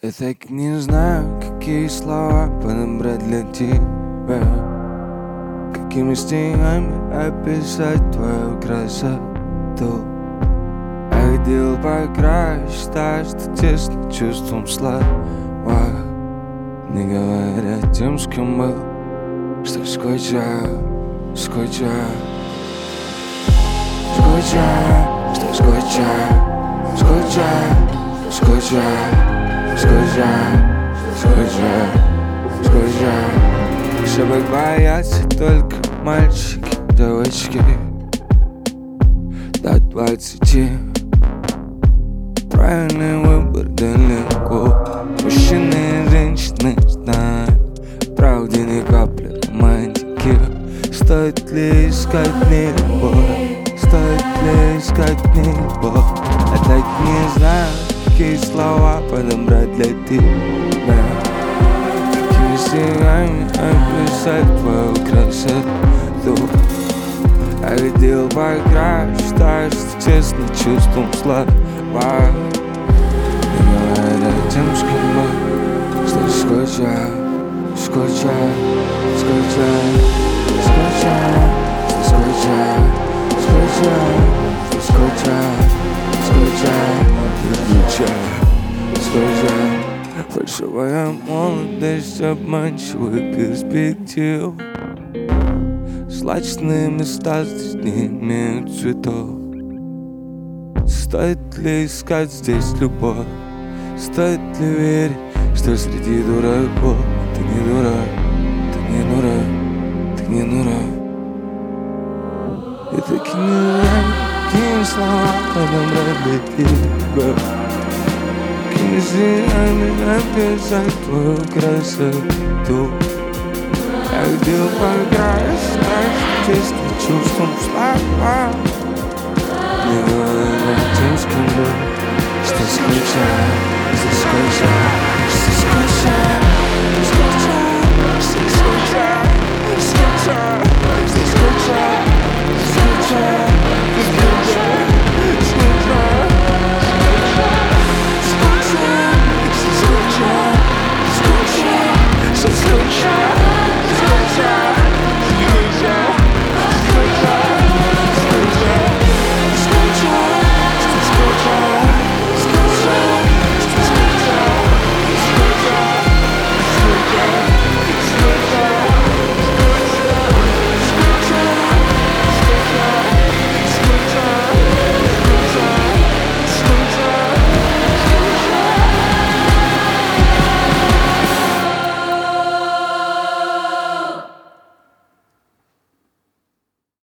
Я так не знаю, какие слова подобрать для тебя, какими стихами описать твою красоту. Я видел по краю, считаю, что тесно чувством слова. Не говоря тем, с кем был, что скучаю, скучаю, скучаю, что скучаю, скучаю, скучаю, скучаю, скучаю, скучаю. Ошибок боятся только мальчики, девочки до 20. Правильный выбор далеко. Мужчины и женщины знают, правде ни капли романтики. Стоит ли искать мне любовь? Стоит ли искать мне любовь? Я так не знаю, какие слова подобрать для тебя, какими стихами описать твою красоту. Я видел по краю, считаю, что честно чувством слова. Не говоря тем, с кем был, что скучаю, скучаю, скучаю, скучаю, что скучаю, скучаю, что скучаю, скучаю, скучаю. Фальшивая молодость, обманчивая перспектива. Злачные места здесь не имеют цветов. Стоит ли искать здесь любовь? Стоит ли верить, что среди дураков ты не дурак, ты не дурак, ты не дурак? Я так и не знаю, какие слова подобрать для тебя, какими стихами описать твою красоту. Я видел по краю, честно чувством слова.